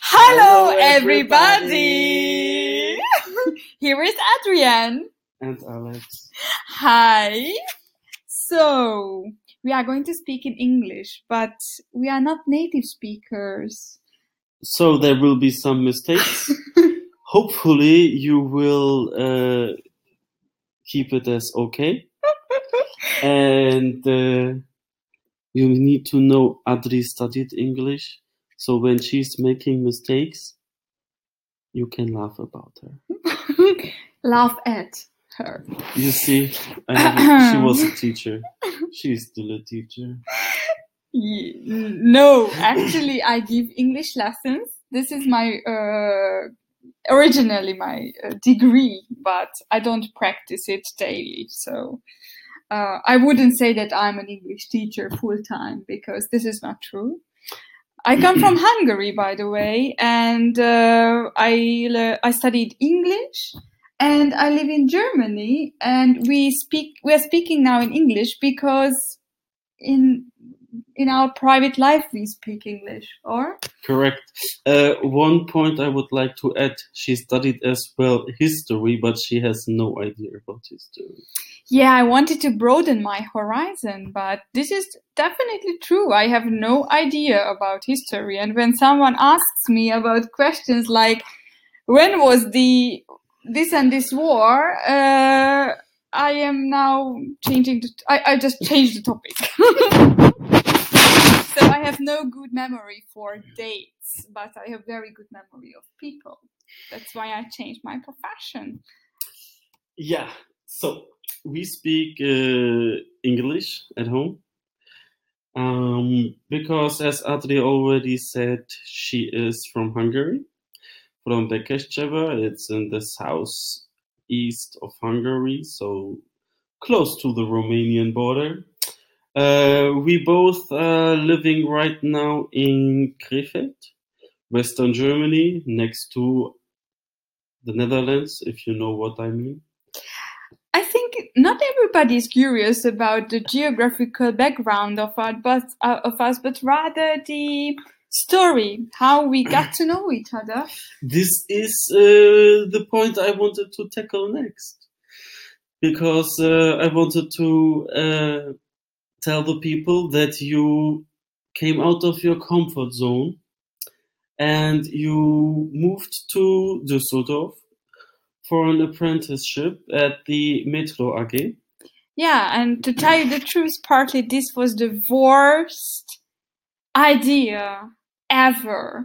Hello, Hello, everybody! Here is Adrian. And Alex. Hi. So, we are going to speak in English, but we are not native speakers. So there will be some mistakes. Hopefully you will keep it as okay. And you need to know Adri studied English. So when she's making mistakes, you can laugh about her. Laugh at her. You see, she was a teacher. She's still a teacher. No, actually, I give English lessons. This is my originally my degree, but I don't practice it daily. So I wouldn't say that I'm an English teacher full time because this is not true. I come from Hungary, by the way, and I studied English, and I live in Germany, and we are speaking now in English because in our private life we speak English, or? Correct. One point I would like to add, she studied as well history, but she has no idea about history. Yeah, I wanted to broaden my horizon, but this is definitely true. I have no idea about history. And when someone asks me about questions like, when was this and this war, I am now changing, I just changed the topic. So I have no good memory for dates, but I have very good memory of people. That's why I changed my profession. Yeah, so we speak English at home because, as Adri already said, she is from Hungary, from Bekescsebe. It's in the southeast of Hungary, so close to the Romanian border. We both are living right now in Krefeld, Western Germany, next to the Netherlands, if you know what I mean. I think not everybody is curious about the geographical background of us, but rather the story, how we got to know each other. This is the point I wanted to tackle next, because I wanted to tell the people that you came out of your comfort zone and you moved to Düsseldorf for an apprenticeship at the Metro AG. Yeah, and to tell you the truth, partly this was the worst idea ever.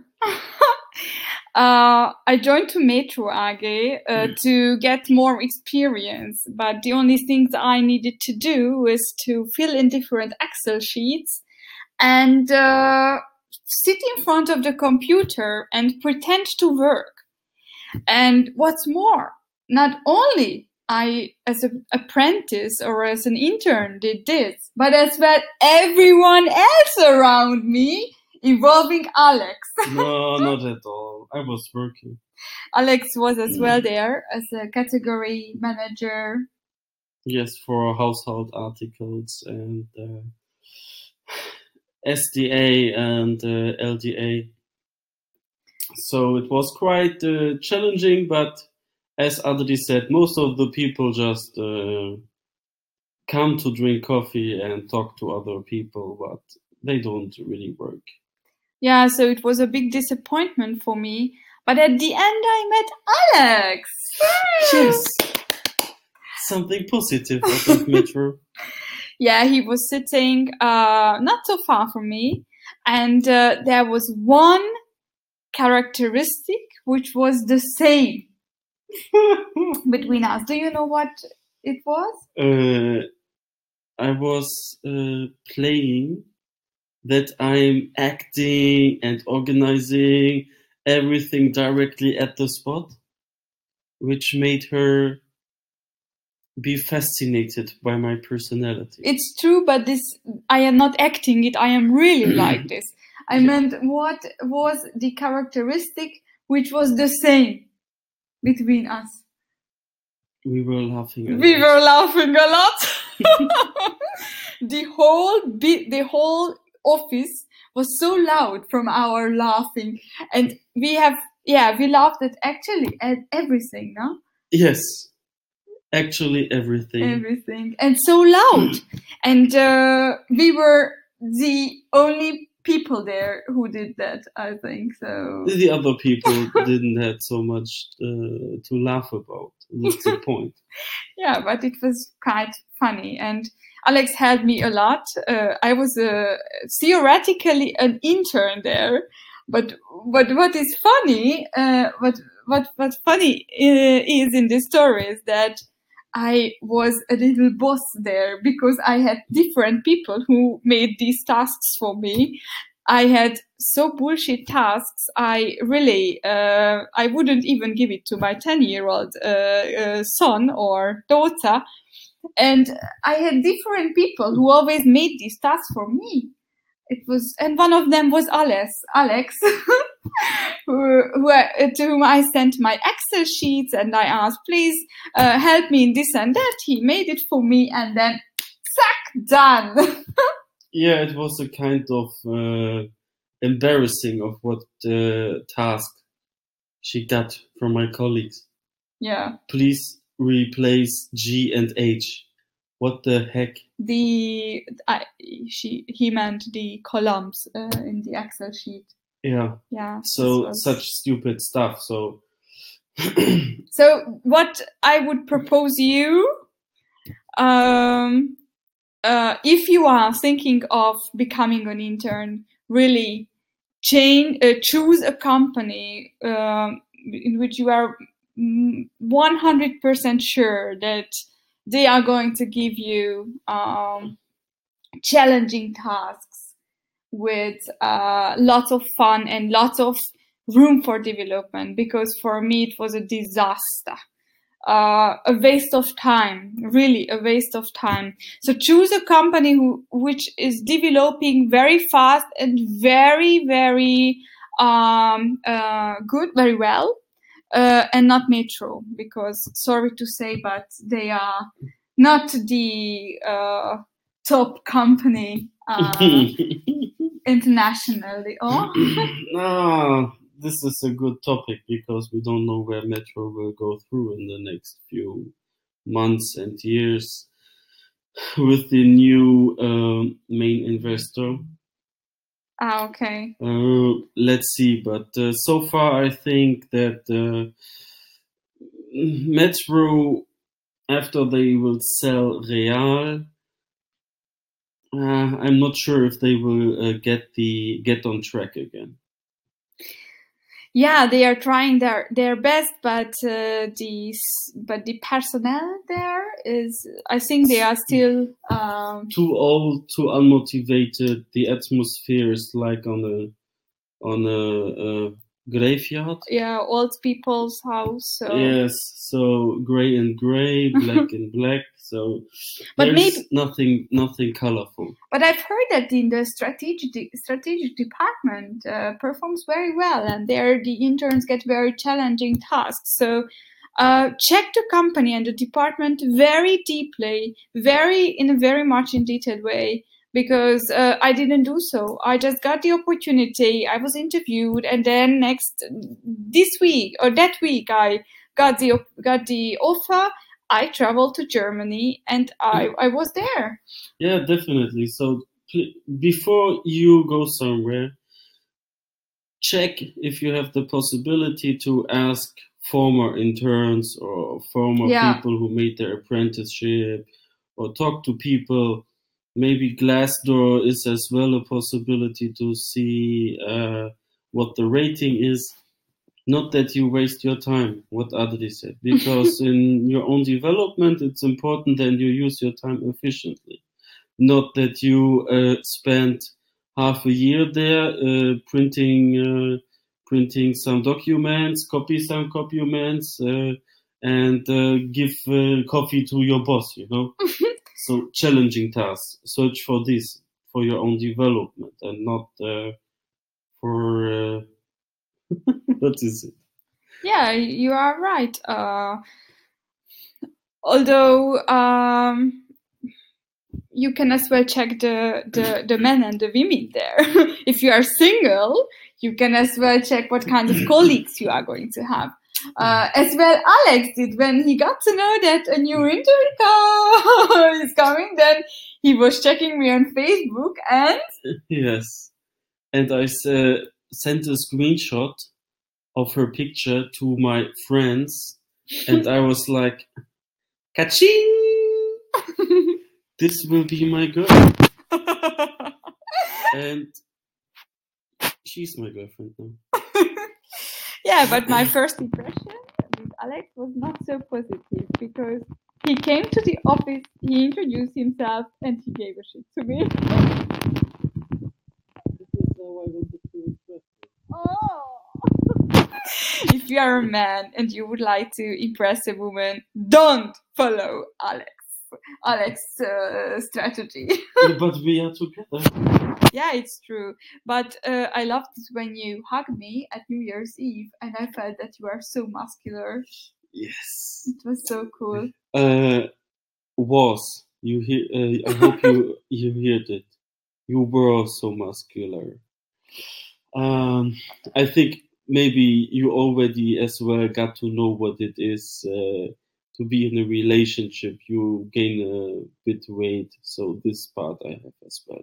I joined to Metro AG to get more experience, but the only things I needed to do was to fill in different Excel sheets and sit in front of the computer and pretend to work. And what's more, not only I, as an apprentice or as an intern, did this, but as well everyone else around me, involving Alex. No, not at all. I was working. Alex was as well there as a category manager. Yes, for household articles and SDA and LDA. So it was quite challenging, but as Adri said, most of the people just come to drink coffee and talk to other people, but they don't really work. Yeah, so it was a big disappointment for me. But at the end, I met Alex. Yes. Something positive out of Metro. Yeah, he was sitting not so far from me. And there was one characteristic which was the same between us. Do you know what it was? I was playing that I'm acting and organizing everything directly at the spot, which made her be fascinated by my personality. It's true, but this I am not acting it. I am really like this. I meant, what was the characteristic which was the same between us? We were laughing a lot. We were laughing a lot. The whole office was so loud from our laughing, and we laughed at everything, no? Yes, actually Everything, and so loud, and we were the only people there who did that, I think so. The other people didn't have so much to laugh about. That's the point. Yeah, but it was quite funny, and Alex helped me a lot. I was theoretically an intern there, but what is funny, what's funny is in the story is that I was a little boss there because I had different people who made these tasks for me. I had so bullshit tasks. I really, I wouldn't even give it to my 10-year-old son or daughter. And I had different people who always made these tasks for me. And one of them was Alex, to whom I sent my Excel sheets, and I asked, please help me in this and that. He made it for me, and then, zack, done. Yeah, it was a kind of embarrassing of what task she got from my colleagues. Yeah. Please replace G and H. What the heck? He meant the columns in the Excel sheet. Yeah. Yeah. So such stupid stuff. So. So what I would propose you, if you are thinking of becoming an intern, really choose a company in which you are 100% sure that they are going to give you challenging tasks with lots of fun and lots of room for development, because for me it was a disaster. A waste of time, really a waste of time. So choose a company which is developing very fast and very, very good, very well, and not Metro, because sorry to say, but they are not the top company internationally. Oh? This is a good topic because we don't know where Metro will go through in the next few months and years with the new main investor. Okay. Let's see, but so far I think that Metro, after they will sell Real, I'm not sure if they will get on track again. Yeah, they are trying their best, but the personnel there is, I think they are still too old, too unmotivated. The atmosphere is like on a graveyard. Yeah, old people's house. So. Yes, so gray and gray, black and black. So but there's nothing colorful. But I've heard that in the strategic department performs very well, and there the interns get very challenging tasks. So check the company and the department very deeply, in a very much in detailed way, because I didn't do so. I just got the opportunity. I was interviewed, and then this week or that week, I got the offer. I traveled to Germany, and I was there. Yeah, definitely. So before you go somewhere, check if you have the possibility to ask former interns or former people who made their apprenticeship, or talk to people. Maybe Glassdoor is as well a possibility to see what the rating is. Not that you waste your time, what Adri said, because in your own development, it's important that you use your time efficiently. Not that you spend half a year there printing some documents, copy some documents, and give coffee to your boss, you know? So challenging tasks. Search for this, for your own development, and not for... what is it? Yeah, you are right. Although... you can as well check the men and the women there. If you are single, you can as well check what kind of colleagues you are going to have. As well, Alex did when he got to know that a new intern is coming. Then he was checking me on Facebook, and Yes. And I sent a screenshot of her picture to my friends, and I was like, "Kaching! This will be my girl." And she's my girlfriend now. Yeah, but my first impression with Alex was not so positive because he came to the office, he introduced himself, and he gave a shit to me. This is how I wanted to express it. Oh. If you are a man and you would like to impress a woman, don't follow Alex's strategy. But we are together. Yeah, it's true. But I loved it when you hugged me at New Year's Eve, and I felt that you are so muscular. Yes. It was so cool. You hear? I hope you heard it. You were so muscular. I think maybe you already as well got to know what it is to be in a relationship. You gain a bit weight, so this part I have as well.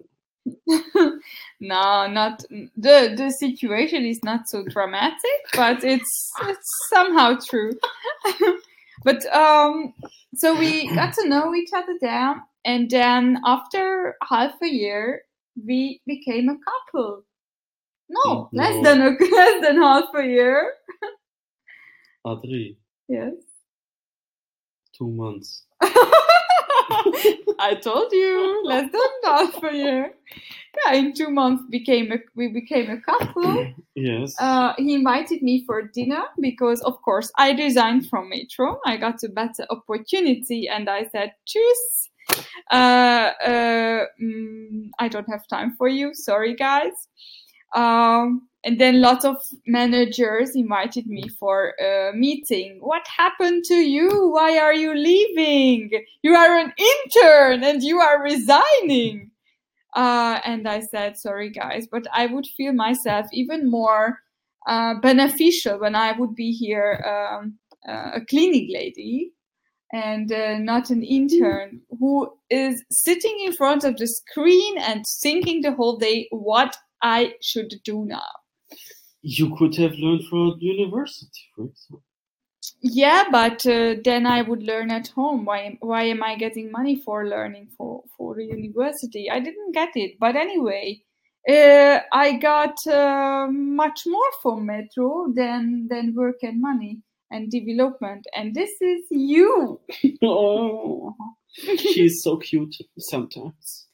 No, not the situation is not so dramatic, but it's somehow true. But so we got to know each other there, and then after half a year, we became a couple. No, less than half a year. Adri, Yes. 2 months. I told you, less than half a year. Yeah, in 2 months we became a couple. Yes. He invited me for dinner because, of course, I resigned from Metro. I got a better opportunity, and I said, "Tschüss. I don't have time for you. Sorry, guys." And then lots of managers invited me for a meeting. What happened to you? Why are you leaving? You are an intern and you are resigning. And I said, sorry, guys, but I would feel myself even more beneficial when I would be here a cleaning lady and not an intern who is sitting in front of the screen and thinking the whole day what I should do now. You could have learned from university, for example. Yeah, but then I would learn at home. Why am I getting money for learning for the university? I didn't get it. But anyway, I got much more from Metro than work and money and development. And this is you. Oh, she's so cute sometimes.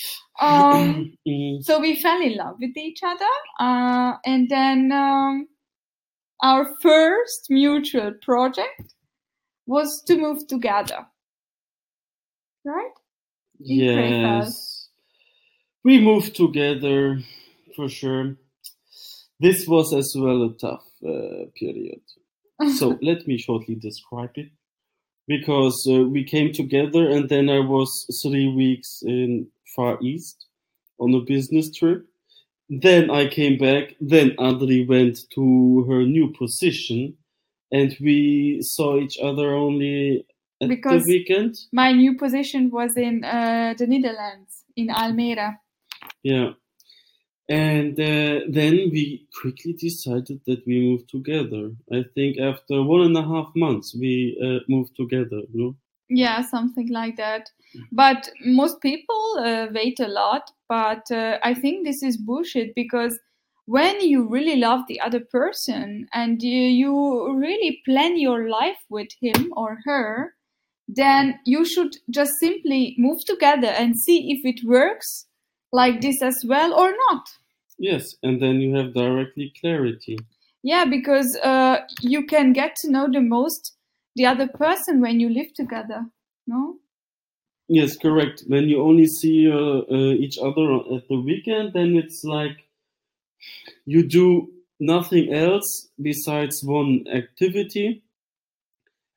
So we fell in love with each other, and then our first mutual project was to move together, right? Yes, we moved together for sure. This was as well a tough period. So let me shortly describe it. Because we came together, and then I was 3 weeks in Far East on a business trip. Then I came back. Then Adri went to her new position, and we saw each other only at the weekend. My new position was in the Netherlands, in Almere. Yeah. And then we quickly decided that we moved together. I think after 1.5 months, we moved together, no? Yeah, something like that. But most people wait a lot. But I think this is bullshit because when you really love the other person and you really plan your life with him or her, then you should just simply move together and see if it works like this as well or not. Yes, and then you have directly clarity. Yeah, because you can get to know the other person when you live together, no? Yes, correct. When you only see each other at the weekend, then it's like you do nothing else besides one activity,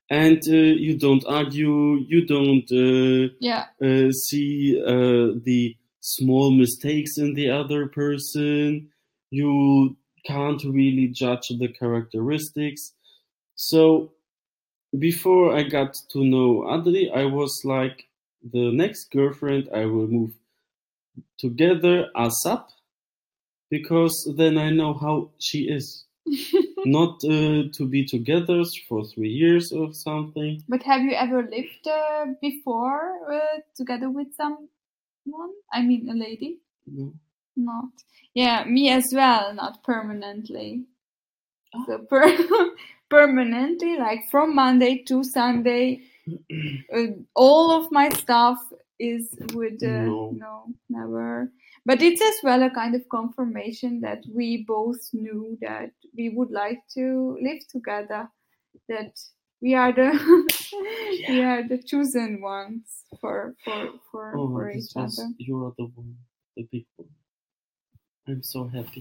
and you don't argue, you don't see the small mistakes in the other person, you can't really judge the characteristics. So before I got to know Adri, I was like, the next girlfriend I will move together ASAP, because then I know how she is. Not to be together for 3 years or something. But have you ever lived before together with someone? I mean, a lady? No. Not. Yeah, me as well. Not permanently. So permanently, like from Monday to Sunday, all of my stuff is with no, never. But it's as well a kind of confirmation that we both knew that we would like to live together, that we are the we are the chosen ones for each other. You are the one, the big one. I'm so happy.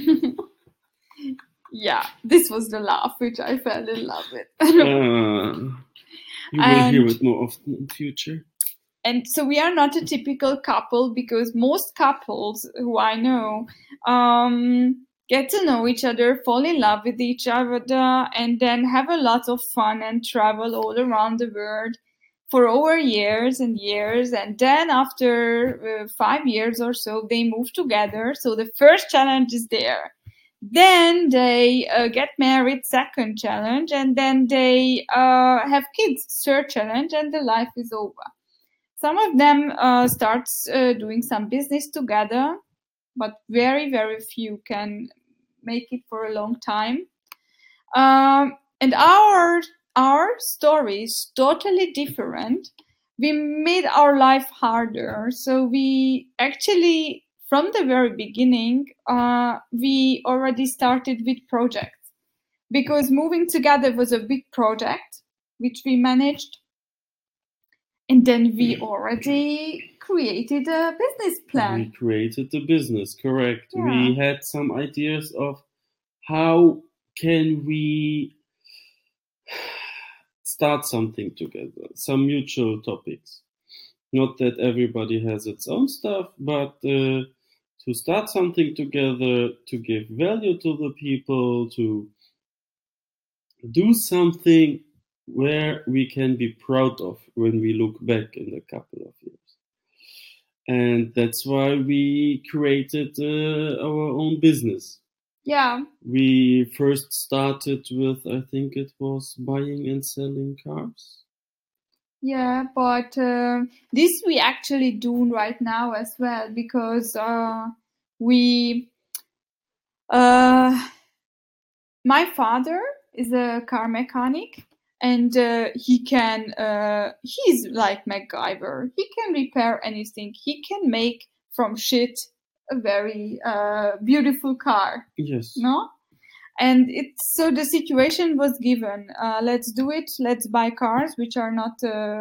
Yeah, this was the laugh which I fell in love with. You will hear it more often in future. And so we are not a typical couple, because most couples who I know get to know each other, fall in love with each other, and then have a lot of fun and travel all around the world for over years and years. And then after 5 years or so, they move together. So the first challenge is there. Then they get married, second challenge, and then they have kids, third challenge, and the life is over. Some of them starts doing some business together, but very, very few can make it for a long time. And our story is totally different. We made our life harder. So we actually, from the very beginning, we already started with projects, because moving together was a big project, which we managed. And then we already created a business plan. We created the business, correct. Yeah. We had some ideas of how can we start something together, some mutual topics. Not that everybody has its own stuff, but to start something together, to give value to the people, to do something where we can be proud of when we look back in a couple of years. And that's why we created our own business. Yeah. We first started with, I think it was buying and selling cars. Yeah, but this we actually do right now as well, because my father is a car mechanic, and he's like MacGyver. He can repair anything. He can make from shit a very beautiful car. Yes. No? And so the situation was given. Let's do it. Let's buy cars which are not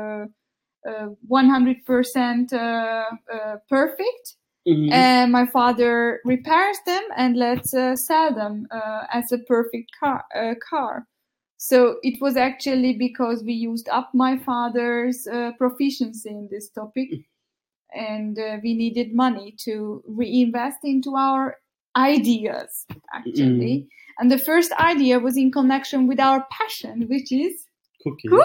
100% perfect. Mm-hmm. My father repairs them, and let's sell them as a perfect car. So it was actually because we used up my father's proficiency in this topic, and we needed money to reinvest into our ideas, actually. Mm-hmm. And the first idea was in connection with our passion, which is cooking.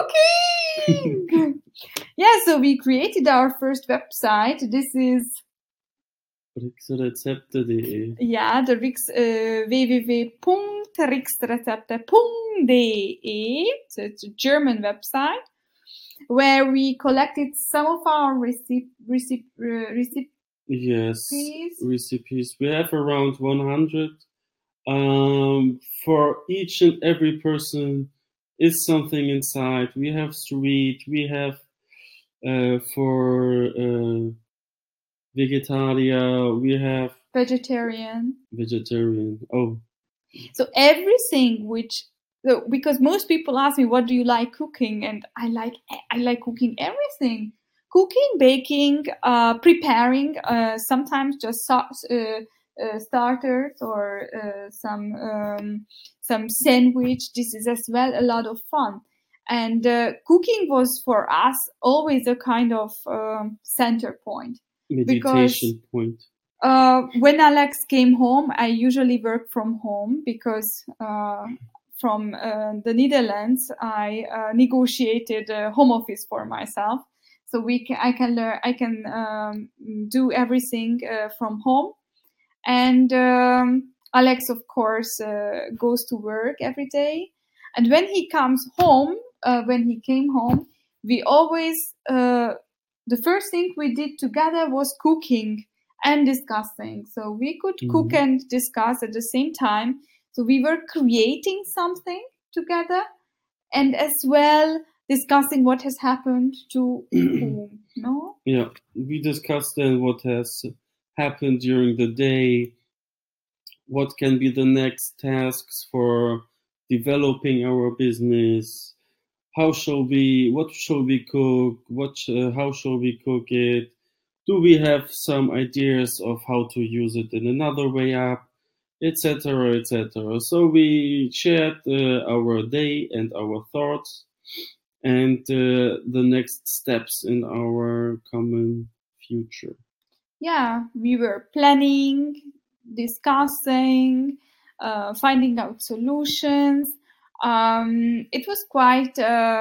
Yeah, so we created our first website. This is Rixrezepte.de. Yeah, the www.rixrezepte.de. So it's a German website where we collected some of our recipes. Yes, recipes. We have around 100. For each and every person is something inside. We have sweet. We have for vegetarian. We have vegetarian. Oh. So everything because most people ask me, what do you like cooking? And I like cooking everything. Cooking, baking, preparing, sometimes just starters or some sandwich. This is as well a lot of fun. And cooking was for us always a kind of center point. Meditation point. When Alex came home, I usually work from home because from the Netherlands, I negotiated a home office for myself. So I can do everything from home. And Alex, of course, goes to work every day. And when he comes home, when he came home, we always, the first thing we did together was cooking and discussing. So we could cook and discuss at the same time. So we were creating something together and as well discussing what has happened to whom, no? Yeah, we discussed then what has happened during the day, what can be the next tasks for developing our business, what shall we cook, how shall we cook it, do we have some ideas of how to use it in another way up, etc., etc. So we shared our day and our thoughts and the next steps in our common future. Yeah, we were planning, discussing, finding out solutions. It was quite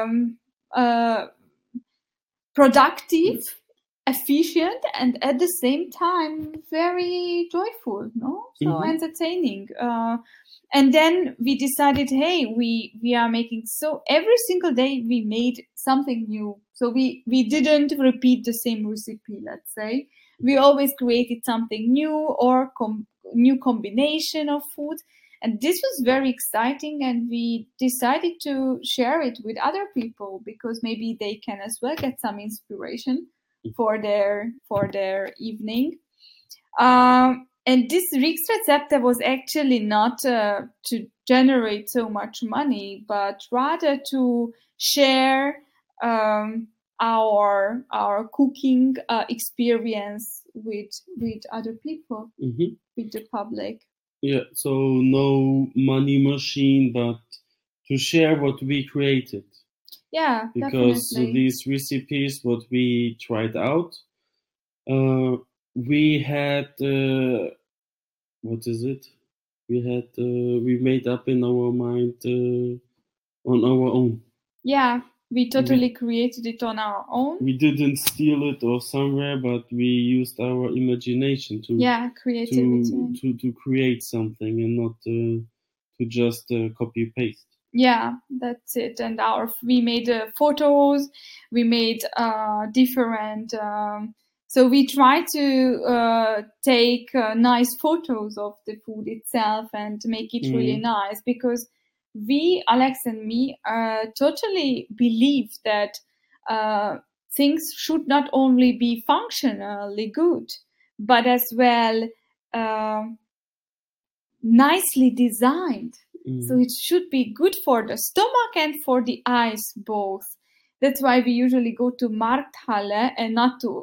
productive, efficient, and at the same time very joyful, no? So entertaining. And then we decided, hey, we are making, so every single day we made something new. So we didn't repeat the same recipe, let's say. We always created something new or new combination of food. And this was very exciting, and we decided to share it with other people because maybe they can as well get some inspiration for their evening. And this Rix Recepte was actually not to generate so much money, but rather to share our cooking experience with other people, with the public. Yeah, so no money machine, but to share what we created. Yeah, because definitely. These recipes, what we tried out, we had what is it? We made up in our mind on our own. Yeah, we totally created it on our own. We didn't steal it or somewhere, but we used our imagination to creativity to create something and not to just copy paste. Yeah, that's it. And we made photos, we made different. So we try to take nice photos of the food itself and make it really nice, because we, Alex and me, totally believe that things should not only be functionally good, but as well nicely designed. So it should be good for the stomach and for the eyes both. That's why we usually go to Markthalle and not to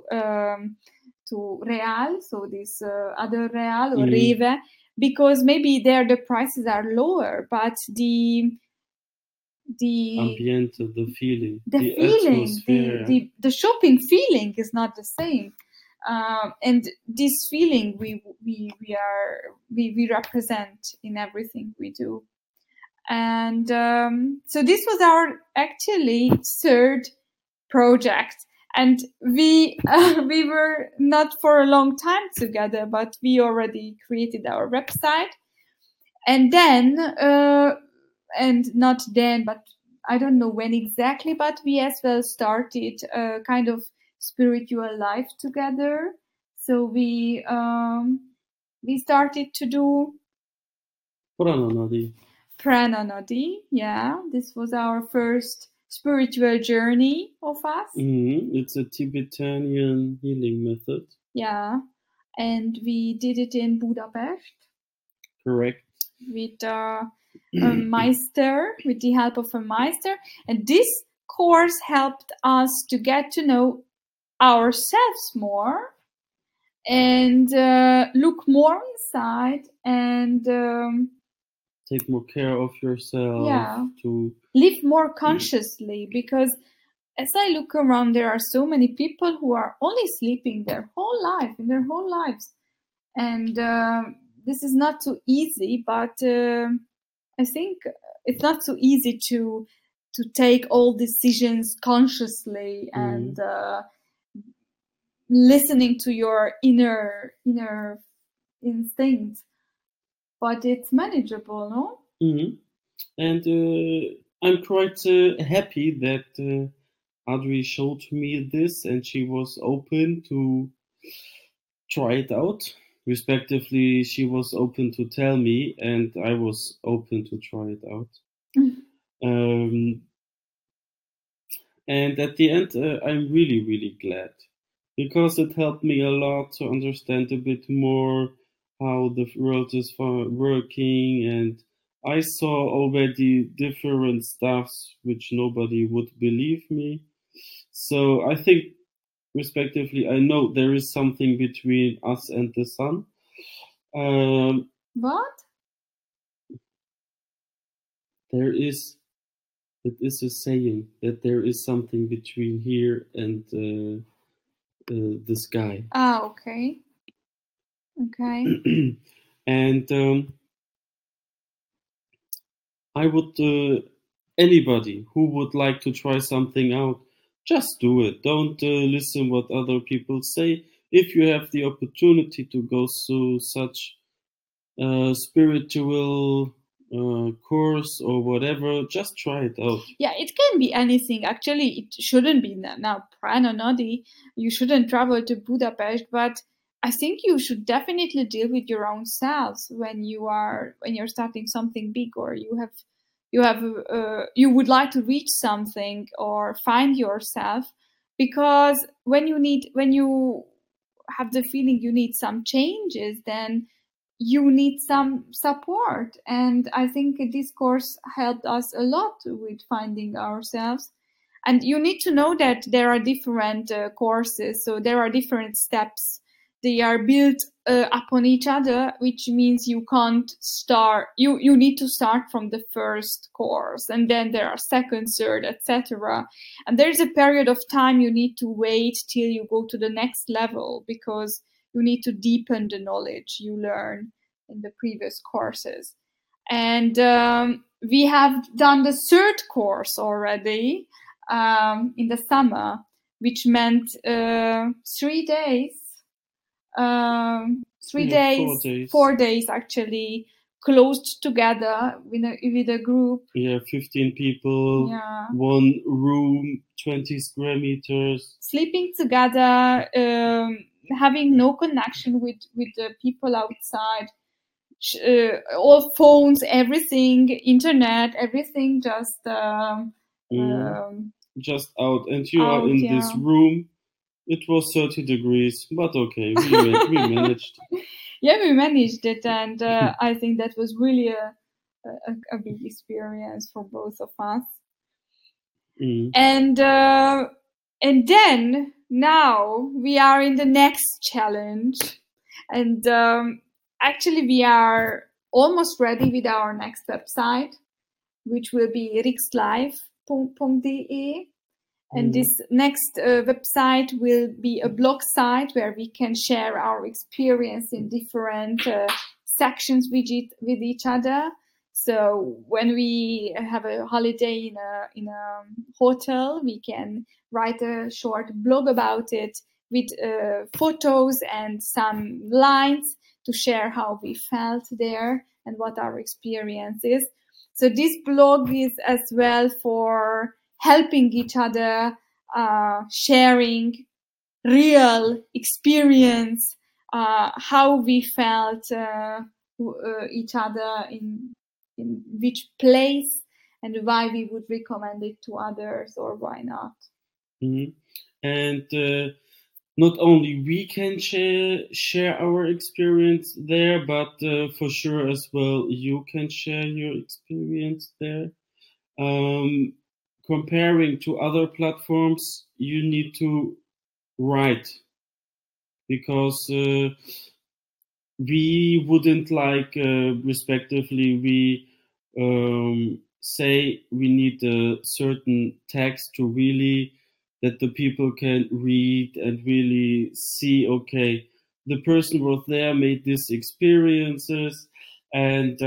Real, so this other Real or Rewe, because maybe there the prices are lower, but the ambiente, the feeling, the feeling, the shopping feeling is not the same. And this feeling we represent in everything we do. And so this was our actually third project, and we were not for a long time together, but we already created our website, and then and not then, but I don't know when exactly, but we as well started a kind of spiritual life together. So we started to do Prana Nadi. Prana Nadi, yeah. This was our first spiritual journey of us. It's a Tibetan healing method. Yeah, and we did it in Budapest. Correct. With a Meister, with the help of a Meister. And this course helped us to get to know ourselves more and look more inside and take more care of yourself. Yeah. To Live more consciously, because as I look around, there are so many people who are only sleeping their whole lives, and this is not so easy. But I think it's not so easy to take all decisions consciously and listening to your inner instincts. But it's manageable, no? Mhm. And I'm quite happy that Adri showed me this, and she was open to try it out. Respectively, she was open to tell me, and I was open to try it out. Um, and at the end, I'm really, really glad, because it helped me a lot to understand a bit more how the world is working, and I saw already different stuffs which nobody would believe me. So I think, respectively, I know there is something between us and the sun. What? There is, it is a saying that there is something between here and the sky. Ah, okay. Okay. And I would, anybody who would like to try something out, just do it. Don't listen what other people say. If you have the opportunity to go through such spiritual course or whatever, just try it out. Yeah, it can be anything. Actually, it shouldn't be now Prana Nadi. You shouldn't travel to Budapest, but I think you should definitely deal with your own selves when you're starting something big, or you would like to reach something or find yourself, because when you have the feeling you need some changes, then you need some support. And I think this course helped us a lot with finding ourselves. And you need to know that there are different courses, so there are different steps. They are built upon each other, which means you can't start. You need to start from the first course, and then there are second, third, etc. And there's a period of time you need to wait till you go to the next level, because you need to deepen the knowledge you learn in the previous courses. And we have done the third course already in the summer, which meant 3 days. 3 days, 4 days actually, closed together with a group. Yeah, 15 people, Yeah. one room, 20 square meters. Sleeping together, having no connection with the people outside. All phones, everything, internet, everything just just out. And you are in this room. It was 30 degrees, but okay, we managed. Yeah, we managed it, and I think that was really a big experience for both of us. And then now we are in the next challenge, and actually we are almost ready with our next website, which will be rixlife.de. And this next website will be a blog site where we can share our experience in different sections with each other. So when we have a holiday in a hotel, we can write a short blog about it with photos and some lines to share how we felt there and what our experience is. So this blog is as well for helping each other, sharing real experience, how we felt each other in which place, and why we would recommend it to others or why not. And not only we can share our experience there, but for sure as well you can share your experience there. Comparing to other platforms, you need to write, because we wouldn't like, respectively, we say we need a certain text to really that the people can read and really see, okay, the person was there, made these experiences, and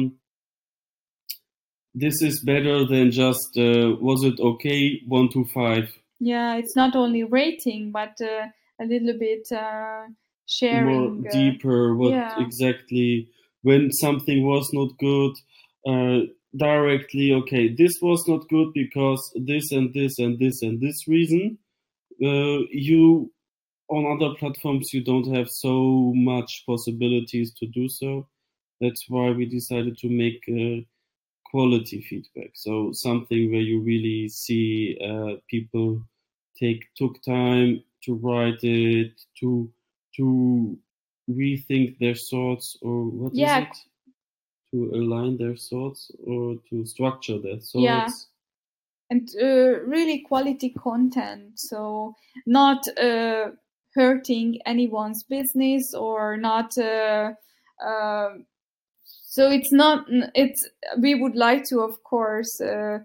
this is better than just was it okay 1 to 5. Yeah, it's not only rating, but a little bit sharing. More deeper what yeah. exactly when something was not good, directly, okay, this was not good because this and this and this and this reason. You on other platforms you don't have so much possibilities to do so. That's why we decided to make quality feedback, so something where you really see people took time to write it, to rethink their thoughts, or what is Yeah. it, to align their thoughts or to structure their thoughts. Yeah. And really quality content, so not hurting anyone's business or not so it's not, it's, we would like to, of course,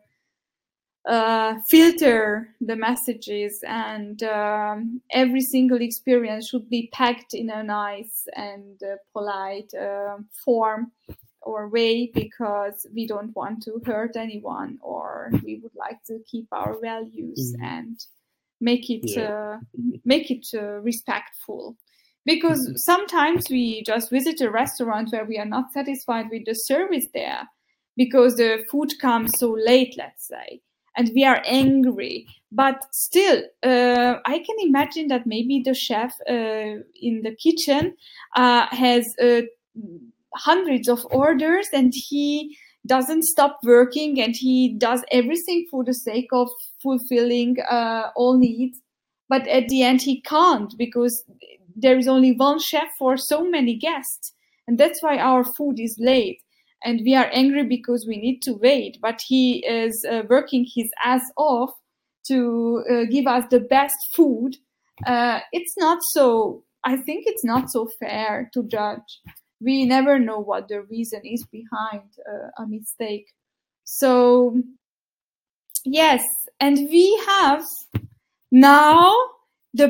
filter the messages, and every single experience should be packed in a nice and polite form or way, because we don't want to hurt anyone, or we would like to keep our values and make it respectful. Because sometimes we just visit a restaurant where we are not satisfied with the service there because the food comes so late, let's say, and we are angry. But still, I can imagine that maybe the chef in the kitchen has hundreds of orders, and he doesn't stop working, and he does everything for the sake of fulfilling all needs. But at the end, he can't, because there is only one chef for so many guests. And that's why our food is late. And we are angry because we need to wait. But he is working his ass off to give us the best food. It's not so, I think it's not so fair to judge. We never know what the reason is behind a mistake. So, yes, and we have now the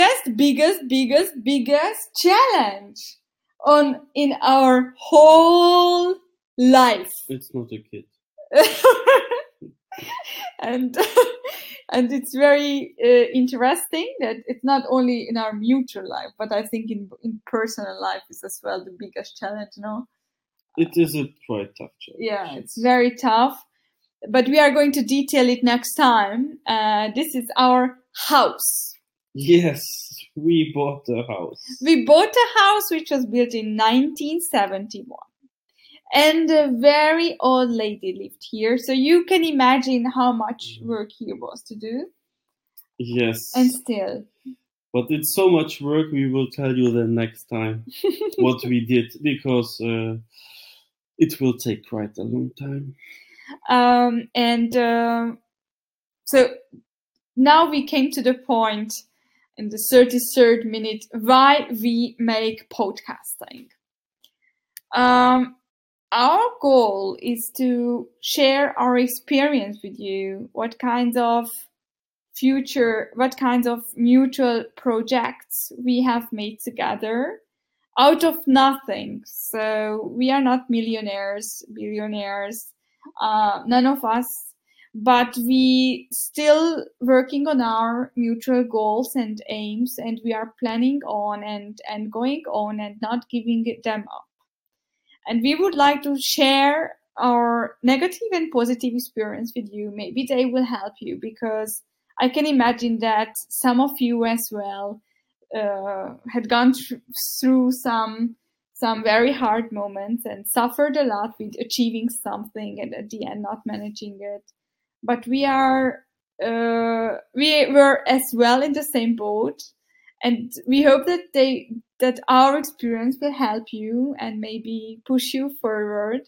biggest challenge in our whole life. It's not a kid. and and it's very interesting that it's not only in our mutual life, but I think in personal life is as well the biggest challenge, no? It is a quite tough challenge. Yeah, it's very tough, but we are going to detail it next time. This is our house. Yes, we bought a house. We bought a house which was built in 1971. And a very old lady lived here. So you can imagine how much work here was to do. Yes. And still. But it's so much work, we will tell you the next time what we did, because it will take quite a long time. So now we came to the point in the 33rd minute why we make podcasting. Our goal is to share our experience with you, what kinds of mutual projects we have made together out of nothing. So we are not millionaires, billionaires, none of us, but we still working on our mutual goals and aims, and we are planning on and going on and not giving them up. And we would like to share our negative and positive experience with you. Maybe they will help you, because I can imagine that some of you as well had gone through some very hard moments and suffered a lot with achieving something and at the end not managing it. But we were as well in the same boat, and we hope that our experience will help you and maybe push you forward.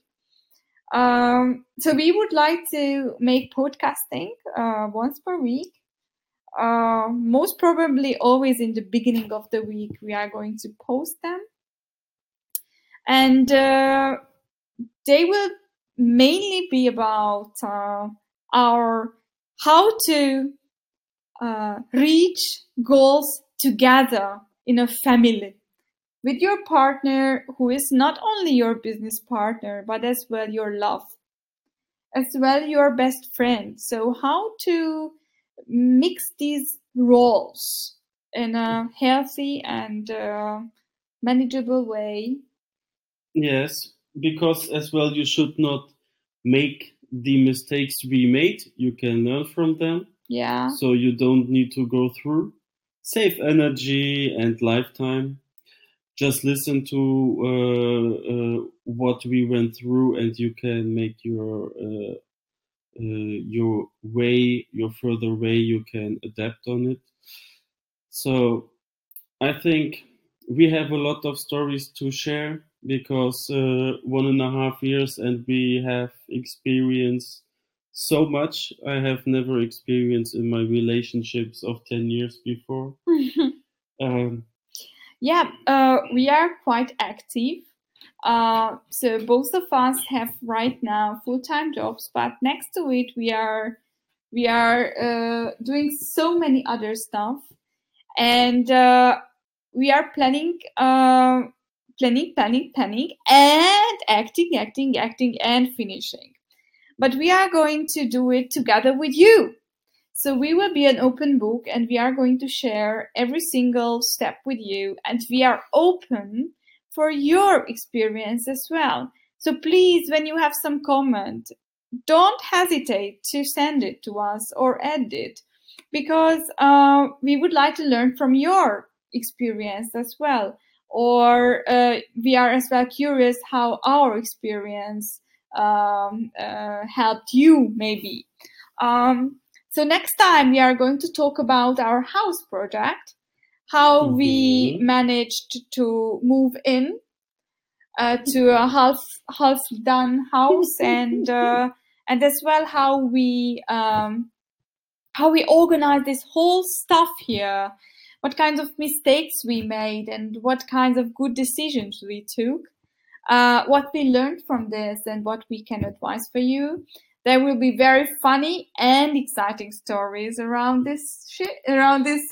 So we would like to make podcasting once per week. Most probably always in the beginning of the week we are going to post them. And they will mainly be about our how to reach goals together in a family with your partner, who is not only your business partner but as well your love, as well your best friend. So how to mix these roles in a healthy and manageable way. Yes, because as well you should not make the mistakes we made. You can learn from them, Yeah. so you don't need to go through. Save energy and lifetime. Just listen to what we went through, and you can make your way, your further way. You can adapt on it. So I think we have a lot of stories to share because 1.5 years and we have experienced so much I have never experienced in my relationships of 10 years before. Um, Yeah, we are quite active. So both of us have right now full-time jobs, but next to it we are doing so many other stuff, and we are planning, and acting, and finishing. But we are going to do it together with you. So we will be an open book, and we are going to share every single step with you, and we are open for your experience as well. So please, when you have some comment, don't hesitate to send it to us or add it, because we would like to learn from your experience as well. Or we are as well curious how our experience helped you, maybe. So next time we are going to talk about our house project, how we managed to move in to a half done house, and as well how we organize this whole stuff here, what kinds of mistakes we made, and what kinds of good decisions we took, what we learned from this, and what we can advise for you. There will be very funny and exciting stories around this shit, around this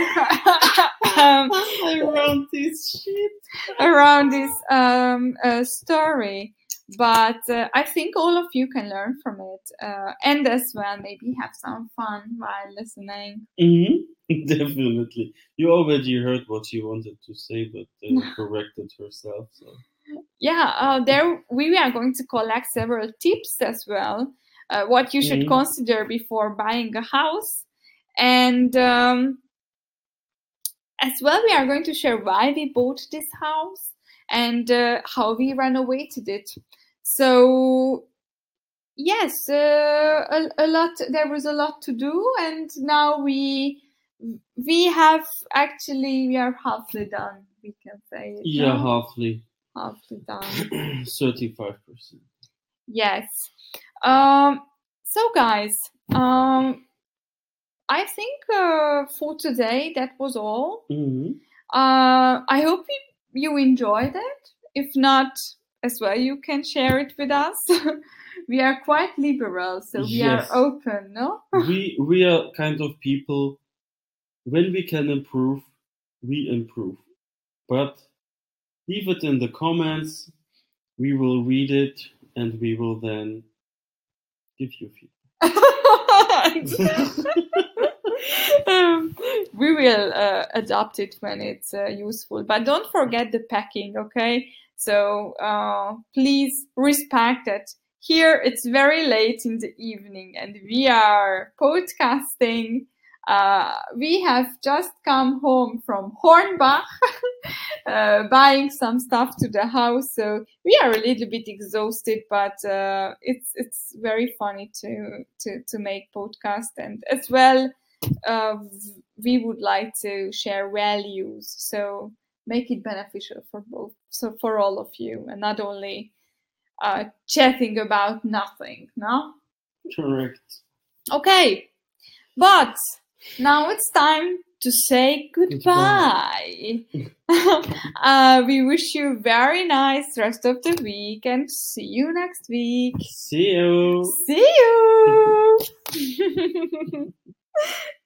around this shit. around this story. But I think all of you can learn from it, and as well maybe have some fun while listening. Definitely. You already heard what you wanted to say, but corrected herself. So. Yeah, there we are going to collect several tips as well, what you should consider before buying a house, and as well we are going to share why we bought this house, and how we renovated it. So yes, a lot. There was a lot to do, and now we are halfway done. We can say it, yeah, no? halfway done. 35%. Yes. So guys, I think for today that was all. I hope you enjoyed it. If not, as well, you can share it with us. We are quite liberal, so we are open, no? we are kind of people, when we can improve, we improve. But leave it in the comments. We will read it, and we will then give you feedback. We will adopt it when it's useful. But don't forget the packing, okay? So please respect that. Here it's very late in the evening, and we are podcasting. We have just come home from Hornbach, buying some stuff to the house. So we are a little bit exhausted, but it's very funny to make podcast, and as well we would like to share values. So make it beneficial for both, so for all of you, and not only chatting about nothing, no? Correct. Okay, but now it's time to say goodbye. We wish you a very nice rest of the week and see you next week. See you. See you.